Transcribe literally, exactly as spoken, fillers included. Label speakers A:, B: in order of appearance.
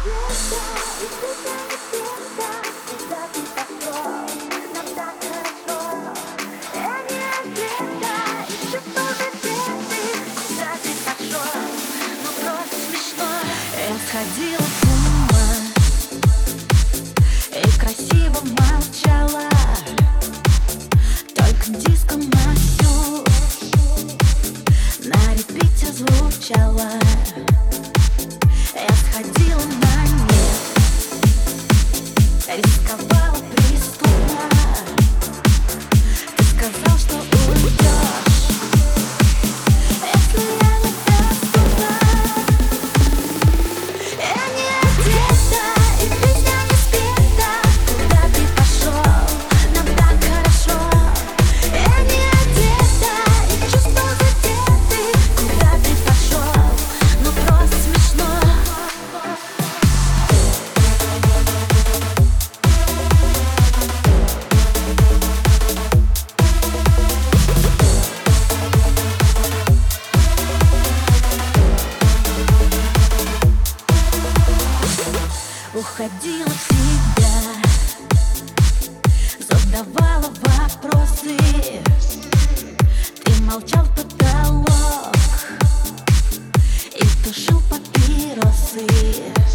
A: Сходила с ума и красиво молчала, только диско мою на репите звучала. Я сходила на нет, рисковала преступно. Ты сказал, что уйдешь, если я не доступна. Я не одета, и песня не спета. Куда ты пошел? Нам так хорошо. Я не одета, и чувства задеты. Куда ты пошел? Ну просто смешно. Уходила в себя, задавала вопросы. Ты молчал в потолок и тушил папиросы.